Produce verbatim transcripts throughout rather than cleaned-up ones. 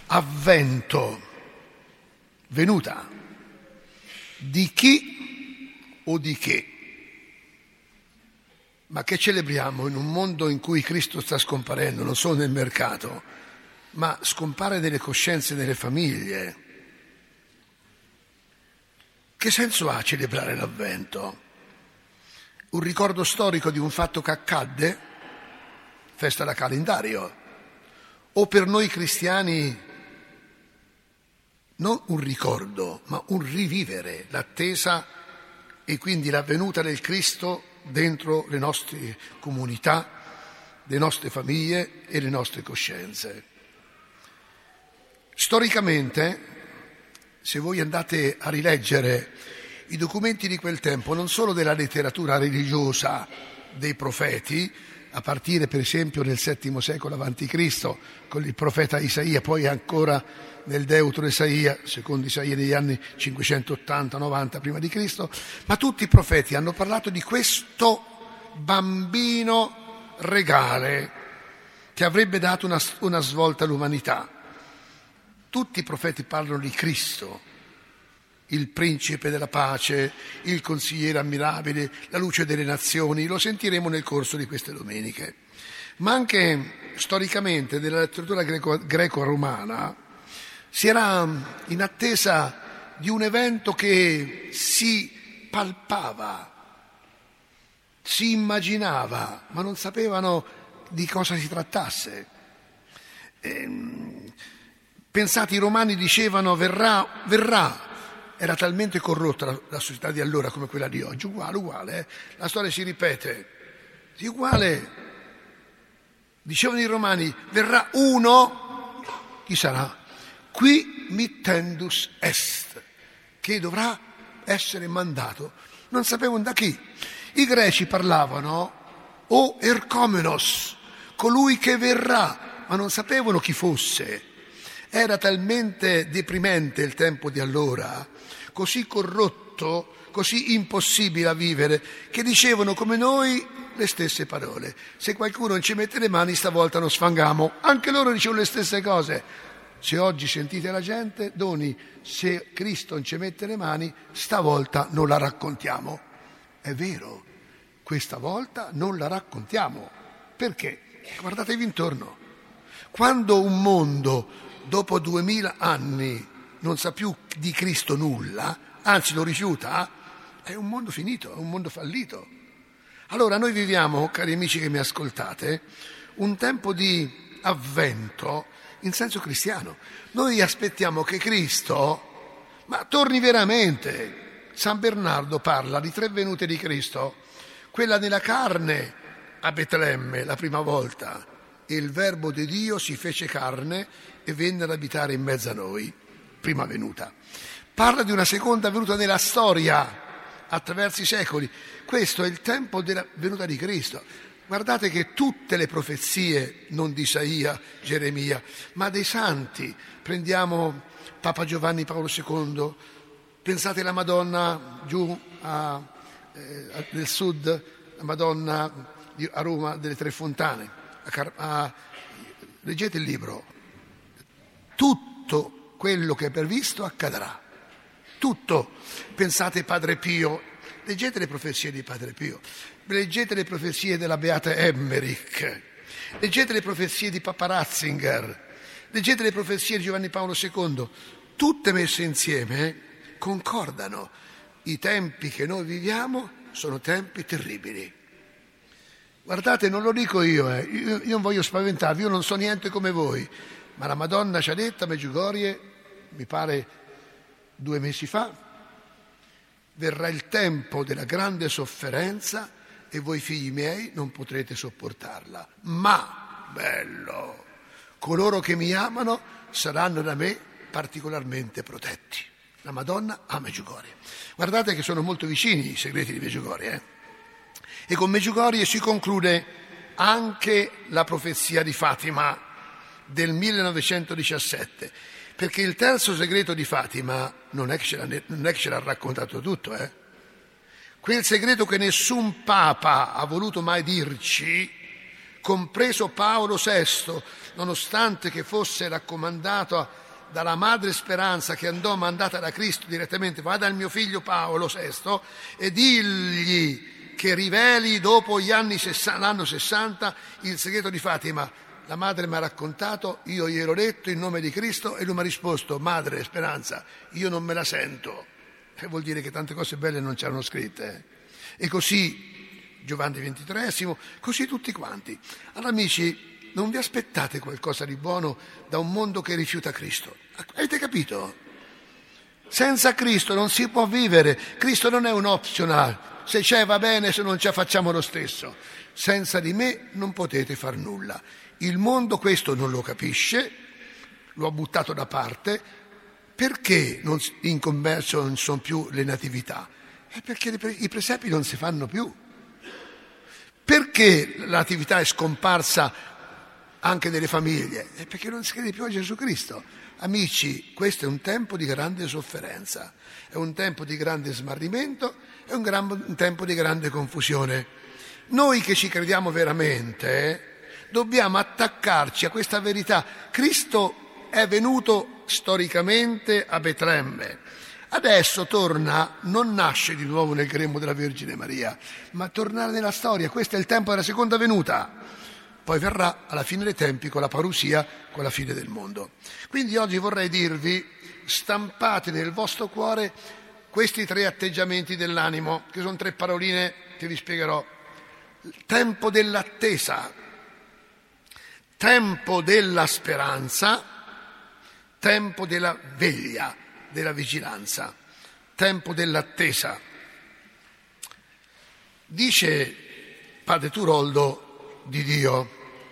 avvento, venuta, di chi o di che? Ma che celebriamo in un mondo in cui Cristo sta scomparendo, non solo nel mercato, ma scompare nelle coscienze delle famiglie. Che senso ha celebrare l'avvento? Un ricordo storico di un fatto che accadde? Festa da calendario. O per noi cristiani non un ricordo, ma un rivivere l'attesa e quindi la venuta del Cristo dentro le nostre comunità, le nostre famiglie e le nostre coscienze. Storicamente, se voi andate a rileggere i documenti di quel tempo, non solo della letteratura religiosa dei profeti, a partire per esempio nel settimo secolo avanti Cristo con il profeta Isaia, poi ancora nel Deutero Isaia, secondo Isaia negli anni cinquecentottanta novanta prima di Cristo, ma tutti i profeti hanno parlato di questo bambino regale che avrebbe dato una, una svolta all'umanità. Tutti i profeti parlano di Cristo, il principe della pace, il consigliere ammirabile, la luce delle nazioni, lo sentiremo nel corso di queste domeniche. Ma anche storicamente nella letteratura greco, greco-romana si era in attesa di un evento che si palpava, si immaginava, ma non sapevano di cosa si trattasse. Ehm, pensate, i romani dicevano verrà, verrà. Era talmente corrotta la, la società di allora come quella di oggi, uguale, uguale, eh? La storia si ripete, uguale. Dicevano i romani, verrà uno, chi sarà? Qui mittendus est, che dovrà essere mandato. Non sapevano da chi. I greci parlavano, o ercomenos, colui che verrà, ma non sapevano chi fosse. Era talmente deprimente il tempo di allora, così corrotto, così impossibile a vivere, che dicevano come noi le stesse parole. Se qualcuno non ci mette le mani, stavolta non sfangamo. Anche loro dicevano le stesse cose. Se oggi sentite la gente, doni, se Cristo non ci mette le mani, stavolta non la raccontiamo. È vero, questa volta non la raccontiamo. Perché? Guardatevi intorno. Quando un mondo, dopo duemila anni, non sa più di Cristo nulla, anzi lo rifiuta, è un mondo finito, è un mondo fallito. Allora noi viviamo, cari amici che mi ascoltate, un tempo di avvento in senso cristiano. Noi aspettiamo che Cristo, ma torni veramente. San Bernardo parla di tre venute di Cristo, quella nella carne a Betlemme la prima volta, e il Verbo di Dio si fece carne e venne ad abitare in mezzo a noi, prima venuta. Parla di una seconda venuta nella storia, attraverso i secoli. Questo è il tempo della venuta di Cristo. Guardate che tutte le profezie, non di Isaia, Geremia, ma dei santi, prendiamo Papa Giovanni Paolo secondo, pensate alla Madonna giù a, eh, nel sud, la Madonna di, a Roma delle Tre Fontane, a Car- a, leggete il libro, tutto quello che è previsto accadrà, tutto. Pensate Padre Pio, leggete le profezie di Padre Pio, leggete le profezie della Beata Emmerich, leggete le profezie di Papa Ratzinger, leggete le profezie di Giovanni Paolo secondo, tutte messe insieme concordano. I tempi che noi viviamo sono tempi terribili. Guardate, non lo dico io, eh. io, io non voglio spaventarvi, io non so niente come voi, ma la Madonna ci ha detto a Medjugorje, mi pare due mesi fa, verrà il tempo della grande sofferenza e voi figli miei non potrete sopportarla, ma, bello, coloro che mi amano saranno da me particolarmente protetti. La Madonna a Medjugorje. Guardate che sono molto vicini i segreti di Medjugorje, eh? E con Medjugorje si conclude anche la profezia di Fatima del millenovecentodiciassette, perché il terzo segreto di Fatima non è che ce l'ha, non è che ce l'ha raccontato tutto, eh? Quel segreto che nessun papa ha voluto mai dirci, compreso Paolo sesto, nonostante che fosse raccomandato dalla madre Speranza, che andò mandata da Cristo direttamente, vada al mio figlio Paolo sesto e digli che riveli dopo gli anni sessanta, l'anno sessanta il segreto di Fatima. La madre mi ha raccontato, io gliel'ho detto in nome di Cristo e lui mi ha risposto: madre Speranza, io non me la sento. E vuol dire che tante cose belle non c'erano scritte. E così Giovanni ventitreesimo, così tutti quanti. Allora amici, non vi aspettate qualcosa di buono da un mondo che rifiuta Cristo. Avete capito? Senza Cristo non si può vivere. Cristo non è un optional. Se c'è va bene, se non c'è facciamo lo stesso. Senza di me non potete far nulla. Il mondo questo non lo capisce, lo ha buttato da parte. Perché non, in commercio non sono più le natività? È perché i presepi non si fanno più. Perché la natività è scomparsa anche delle famiglie? È perché non si crede più a Gesù Cristo. Amici, questo è un tempo di grande sofferenza, è un tempo di grande smarrimento, è un, gran, un tempo di grande confusione. Noi che ci crediamo veramente eh, dobbiamo attaccarci a questa verità. Cristo è venuto storicamente a Betlemme. Adesso torna, non nasce di nuovo nel grembo della Vergine Maria, ma tornare nella storia. Questo è il tempo della seconda venuta. Poi verrà alla fine dei tempi con la parusia, con la fine del mondo. Quindi oggi vorrei dirvi, stampate nel vostro cuore questi tre atteggiamenti dell'animo, che sono tre paroline che vi spiegherò. Tempo dell'attesa, tempo della speranza, tempo della veglia, della vigilanza, tempo dell'attesa. Dice Padre Turoldo di Dio: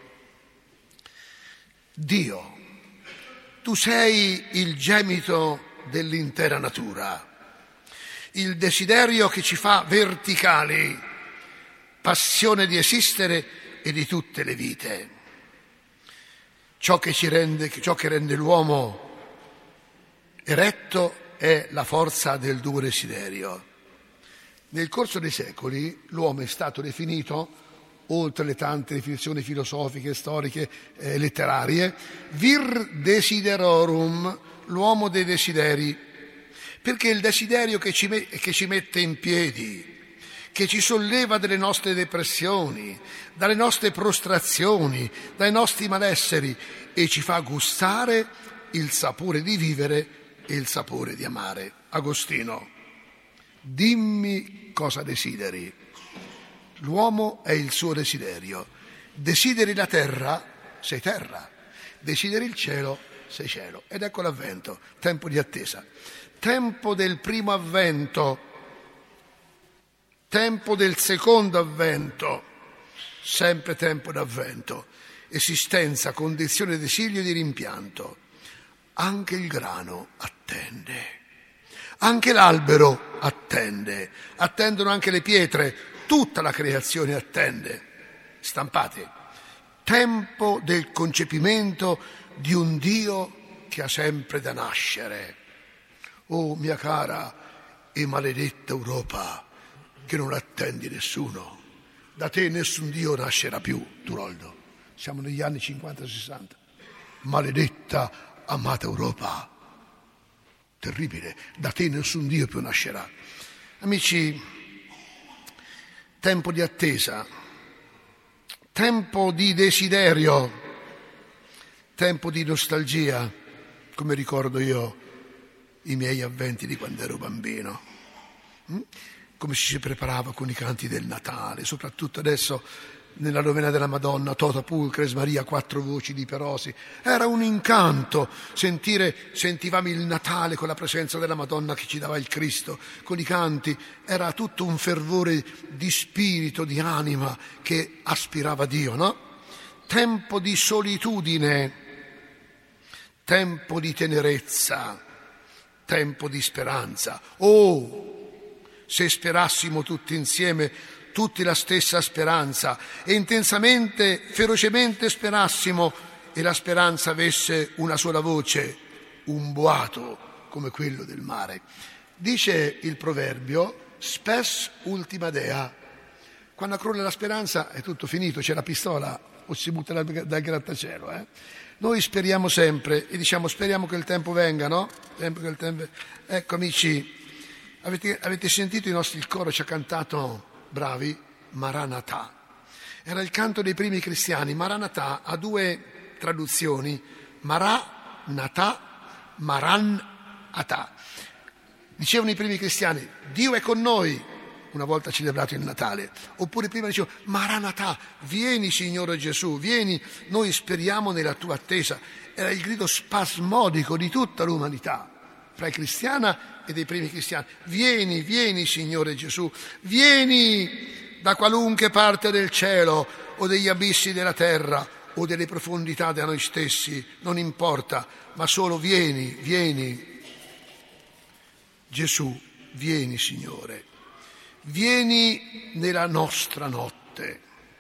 Dio, tu sei il gemito dell'intera natura, il desiderio che ci fa verticali, passione di esistere e di tutte le vite. Ciò che ci rende, ciò che rende l'uomo eretto è la forza del tuo desiderio. Nel corso dei secoli l'uomo è stato definito, oltre le tante definizioni filosofiche, storiche, eh, letterarie, vir desiderorum, l'uomo dei desideri, perché è il desiderio che ci, me- che ci mette in piedi, che ci solleva dalle nostre depressioni, dalle nostre prostrazioni, dai nostri malesseri e ci fa gustare il sapore di vivere e il sapore di amare. Agostino: dimmi cosa desideri. L'uomo è il suo desiderio. Desideri la terra, sei terra. Desideri il cielo, sei cielo. Ed ecco l'avvento, tempo di attesa. Tempo del primo avvento, tempo del secondo avvento, sempre tempo d'avvento. Esistenza, condizione di esilio e di rimpianto. Anche il grano attende, anche l'albero attende, attendono anche le pietre, tutta la creazione attende. Stampate. Tempo del concepimento di un Dio che ha sempre da nascere. Oh mia cara e maledetta Europa, che non attendi nessuno. Da te nessun Dio nascerà più, Turoldo. Siamo negli anni cinquanta sessanta. Maledetta amata Europa, terribile, da te nessun Dio più nascerà. Amici, tempo di attesa, tempo di desiderio, tempo di nostalgia, come ricordo io i miei avventi di quando ero bambino, come ci si preparava con i canti del Natale, soprattutto adesso nella novena della Madonna, Tota Pulcres Maria, quattro voci di Perosi. Era un incanto sentire, sentivamo il Natale con la presenza della Madonna che ci dava il Cristo, con i canti. Era tutto un fervore di spirito, di anima che aspirava a Dio, no? Tempo di solitudine, tempo di tenerezza, tempo di speranza. Oh, se sperassimo tutti insieme, tutti la stessa speranza, e intensamente, ferocemente sperassimo, e la speranza avesse una sola voce, un boato come quello del mare. Dice il proverbio: spes ultima dea, Quando crolla la speranza è tutto finito, c'è la pistola o si butta dal, dal grattacielo. Eh? Noi speriamo sempre e diciamo speriamo che il tempo venga, no? Sempre che il tempo... Ecco amici, avete, avete sentito i nostri, il coro ci ha cantato, bravi, Maranatha. Era il canto dei primi cristiani. Maranatha ha due traduzioni, Maranatha, Maranatha. Dicevano i primi cristiani, Dio è con noi, una volta celebrato il Natale, oppure prima dicevano, Maranatha, vieni Signore Gesù, vieni, noi speriamo nella tua attesa. Era il grido spasmodico di tutta l'umanità, fra i cristiana e dei primi cristiani. Vieni, vieni Signore Gesù, vieni da qualunque parte del cielo o degli abissi della terra o delle profondità da noi stessi, non importa, ma solo vieni, vieni. Gesù, vieni Signore, vieni nella nostra notte,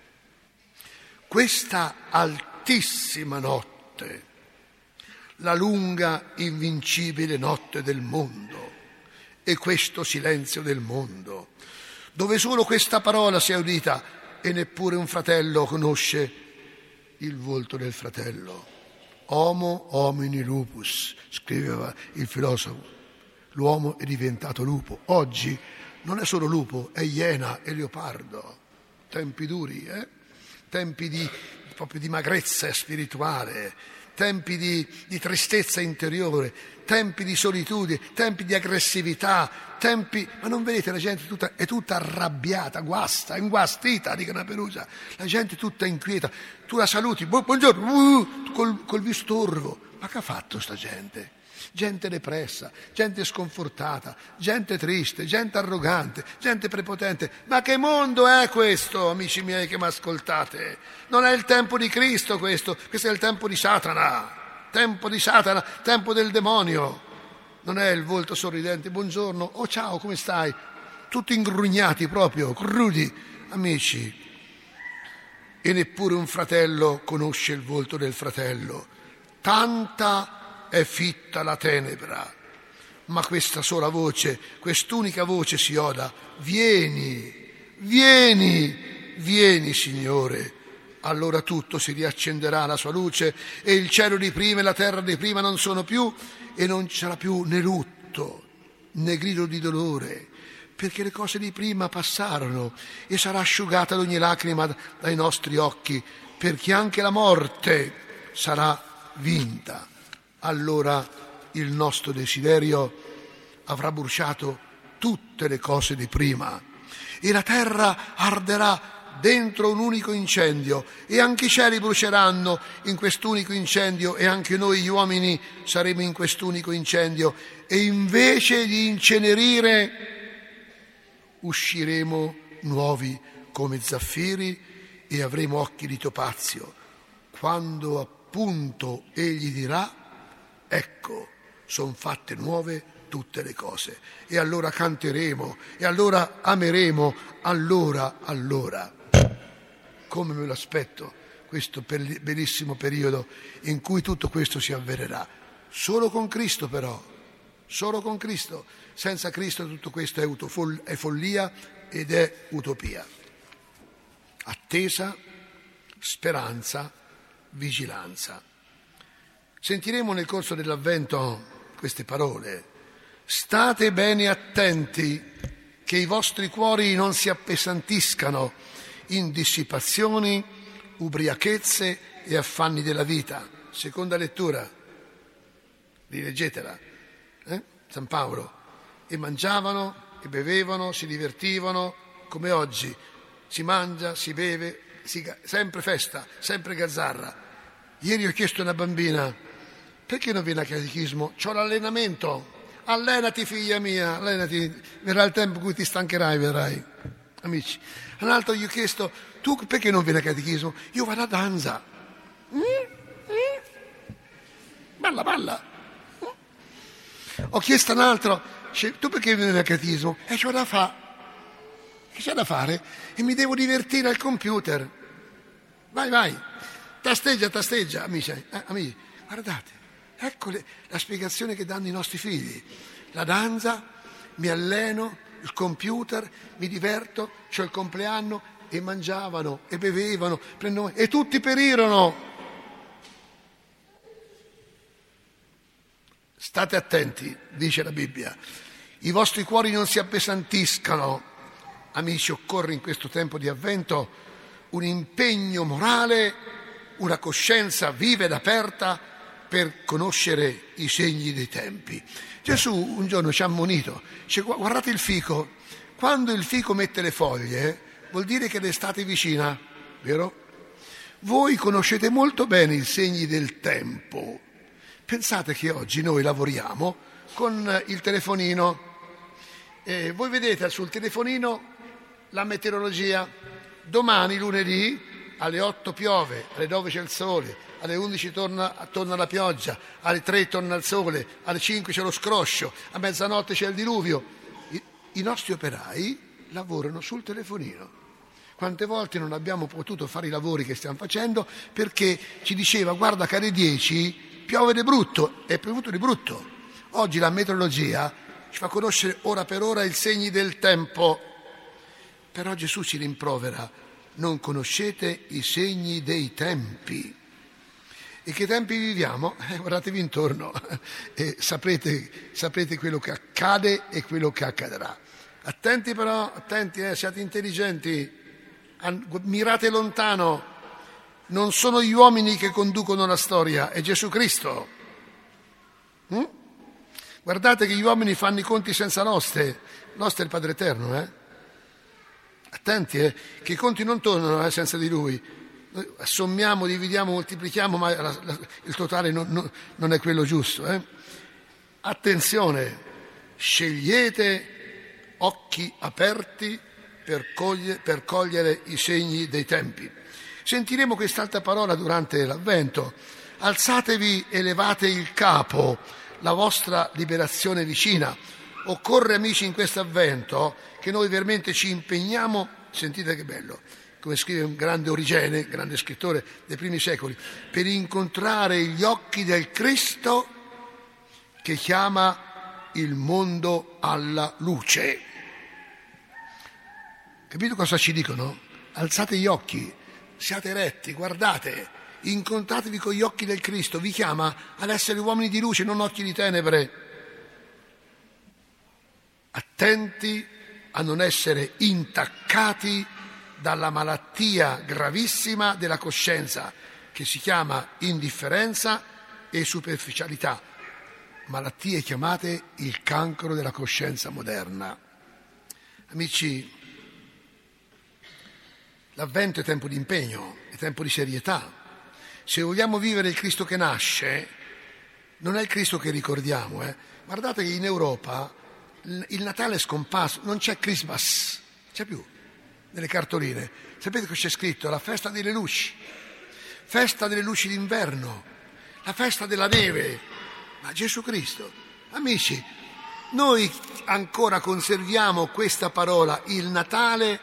questa altissima notte, la lunga invincibile notte del mondo e questo silenzio del mondo, dove solo questa parola si è udita e neppure un fratello conosce il volto del fratello. Homo homini lupus, scriveva il filosofo. L'uomo è diventato lupo. Oggi non è solo lupo, è iena e leopardo. Tempi duri, eh? Tempi di, proprio di magrezza spirituale, tempi di, di tristezza interiore, tempi di solitudine, tempi di aggressività, tempi... Ma non vedete, la gente tutta, è tutta arrabbiata, guasta, inguastita, dicono a Perugia. La gente tutta inquieta. Tu la saluti, buongiorno, uh, col, col viso torvo. Ma che ha fatto sta gente? Gente depressa, gente sconfortata, gente triste, gente arrogante, gente prepotente. Ma che mondo è questo, amici miei che mi ascoltate? Non è il tempo di Cristo questo, questo è il tempo di Satana, tempo di Satana, tempo del demonio. Non è il volto sorridente, buongiorno, oh ciao, come stai? Tutti ingrugnati proprio, crudi, amici. E neppure un fratello conosce il volto del fratello. Tanta è fitta la tenebra, ma questa sola voce, quest'unica voce si oda, vieni, vieni, vieni Signore. Allora tutto si riaccenderà la sua luce e il cielo di prima e la terra di prima non sono più e non ci sarà più né lutto né grido di dolore, perché le cose di prima passarono e sarà asciugata ogni lacrima dai nostri occhi, perché anche la morte sarà vinta. Allora il nostro desiderio avrà bruciato tutte le cose di prima e la terra arderà dentro un unico incendio e anche i cieli bruceranno in quest'unico incendio e anche noi gli uomini saremo in quest'unico incendio e invece di incenerire usciremo nuovi come zaffiri e avremo occhi di topazio quando appunto egli dirà: ecco, son fatte nuove tutte le cose. E allora canteremo, e allora ameremo, allora, allora. Come me lo aspetto, questo bellissimo periodo in cui tutto questo si avvererà. Solo con Cristo però, solo con Cristo. Senza Cristo tutto questo è, utofol- è follia ed è utopia. Attesa, speranza, vigilanza. Sentiremo nel corso dell'Avvento queste parole. State bene attenti che i vostri cuori non si appesantiscano in dissipazioni, ubriachezze e affanni della vita. Seconda lettura, rileggetela, eh? San Paolo. E mangiavano, e bevevano, si divertivano, come oggi. Si mangia, si beve, si, sempre festa, sempre gazzarra. Ieri ho chiesto a una bambina: perché non viene a catechismo? C'ho l'allenamento. Allenati, figlia mia, allenati. Verrà il tempo in cui ti stancherai, vedrai. Amici. Un altro gli ho chiesto: tu perché non vieni a catechismo? Io vado a danza. Mm? Mm? Balla, balla. Mm? Ho chiesto a un altro: tu perché vieni a catechismo? E c'ho da fare. Che c'è da fare? E mi devo divertire al computer. Vai, vai. Tasteggia, tasteggia, amici. Eh, amici, guardate. Ecco le, la spiegazione che danno i nostri figli. La danza, mi alleno, il computer, mi diverto, c'ho il compleanno, e mangiavano e bevevano prendevano, e tutti perirono. State attenti, dice la Bibbia, i vostri cuori non si appesantiscano. Amici, occorre in questo tempo di avvento un impegno morale, una coscienza viva ed aperta per conoscere i segni dei tempi. Gesù un giorno ci ha ammonito, dice: guardate il fico, quando il fico mette le foglie vuol dire che l'estate è vicina, vero? Voi conoscete molto bene i segni del tempo. Pensate che oggi noi lavoriamo con il telefonino e voi vedete sul telefonino la meteorologia. Domani, lunedì, alle otto piove, alle nove c'è il sole, alle undici torna, torna la pioggia, alle tre torna il sole, alle cinque c'è lo scroscio, a mezzanotte c'è il diluvio. I, i nostri operai lavorano sul telefonino. Quante volte non abbiamo potuto fare i lavori che stiamo facendo perché ci diceva: guarda che alle dieci piove di brutto, è piovuto di brutto. Oggi la meteorologia ci fa conoscere ora per ora i segni del tempo. Però Gesù ci rimprovera: non conoscete i segni dei tempi. E che tempi viviamo? Eh, guardatevi intorno e saprete, saprete quello che accade e quello che accadrà. Attenti però, attenti, eh, siate intelligenti, mirate lontano. Non sono gli uomini che conducono la storia, è Gesù Cristo. Mm? Guardate che gli uomini fanno i conti senza l'oste. L'oste è il Padre Eterno, eh? Attenti, eh, che i conti non tornano eh, senza di Lui. Noi assommiamo, dividiamo, moltiplichiamo, ma la, la, il totale non, non, non è quello giusto. Eh? Attenzione, scegliete occhi aperti per cogliere, per cogliere i segni dei tempi. Sentiremo quest'altra parola durante l'Avvento. Alzatevi e levate il capo, la vostra liberazione è vicina. Occorre, amici, in questo Avvento che noi veramente ci impegniamo, sentite che bello, come scrive un grande Origene, grande scrittore dei primi secoli, per incontrare gli occhi del Cristo che chiama il mondo alla luce. Capito cosa ci dicono? Alzate gli occhi, siate retti, guardate, incontratevi con gli occhi del Cristo, vi chiama ad essere uomini di luce, non occhi di tenebre. Attenti a non essere intaccati dalla malattia gravissima della coscienza, che si chiama indifferenza e superficialità, malattie chiamate il cancro della coscienza moderna. Amici, l'Avvento è tempo di impegno, è tempo di serietà. Se vogliamo vivere il Cristo che nasce, non è il Cristo che ricordiamo. Eh. Guardate che in Europa il Natale è scomparso, non c'è Christmas, c'è più nelle cartoline. Sapete cosa c'è scritto? La festa delle luci, festa delle luci d'inverno, la festa della neve. Ma Gesù Cristo, amici, noi ancora conserviamo questa parola, il Natale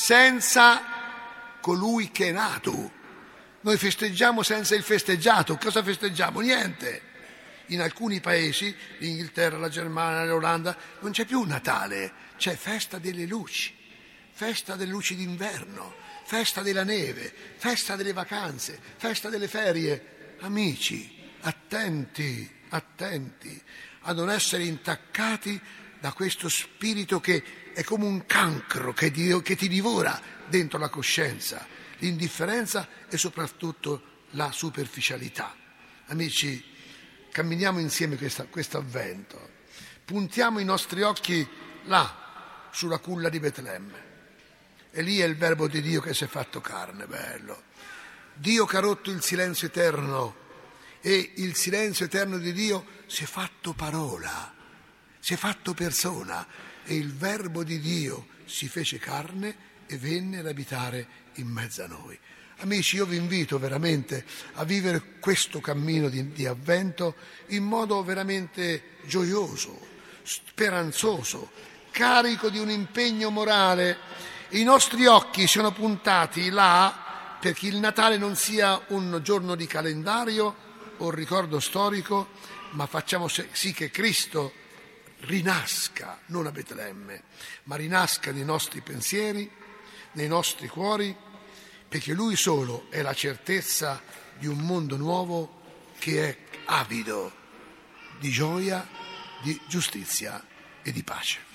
senza colui che è nato. Noi festeggiamo senza il festeggiato. Cosa festeggiamo? Niente. In alcuni paesi, l'Inghilterra, la Germania, l'Olanda, non c'è più Natale, c'è festa delle luci, festa delle luci d'inverno, festa della neve, festa delle vacanze, festa delle ferie. Amici, attenti, attenti a non essere intaccati da questo spirito che è come un cancro che, di, che ti divora dentro la coscienza, l'indifferenza e soprattutto la superficialità. Amici, camminiamo insieme questo avvento, puntiamo i nostri occhi là, sulla culla di Betlemme. E lì è il verbo di Dio che si è fatto carne, bello. Dio che ha rotto il silenzio eterno, e il silenzio eterno di Dio si è fatto parola, si è fatto persona, e il verbo di Dio si fece carne e venne ad abitare in mezzo a noi. Amici, io vi invito veramente a vivere questo cammino di, di avvento in modo veramente gioioso, speranzoso, carico di un impegno morale. I nostri occhi siano puntati là perché il Natale non sia un giorno di calendario o un ricordo storico, ma facciamo sì che Cristo rinasca, non a Betlemme, ma rinasca nei nostri pensieri, nei nostri cuori, perché Lui solo è la certezza di un mondo nuovo che è avido di gioia, di giustizia e di pace.